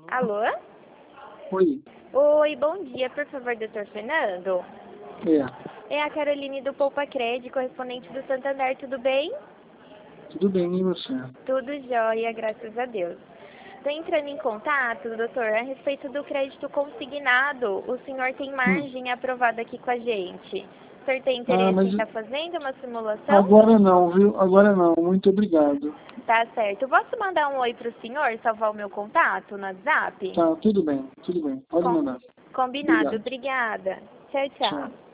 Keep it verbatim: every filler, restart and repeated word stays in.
Alô? Oi. Oi, bom dia, por favor, doutor Fernando. É. É a Caroline do Poupa Cred, correspondente do Santander, tudo bem? Tudo bem, e você? Tudo jóia, graças a Deus. Estou entrando em contato, doutor, a respeito do crédito consignado. O senhor tem margem Hum. aprovada aqui com a gente. O senhor tem Ah, interesse mas em estar fazendo uma simulação? agora não, viu? Agora não. Muito obrigado. Tá certo. Eu posso mandar um oi pro senhor, salvar o meu contato no WhatsApp? Tá, tudo bem, tudo bem. Pode Com... mandar. Combinado. Obrigado. Obrigada. Tchau, tchau. Tchau.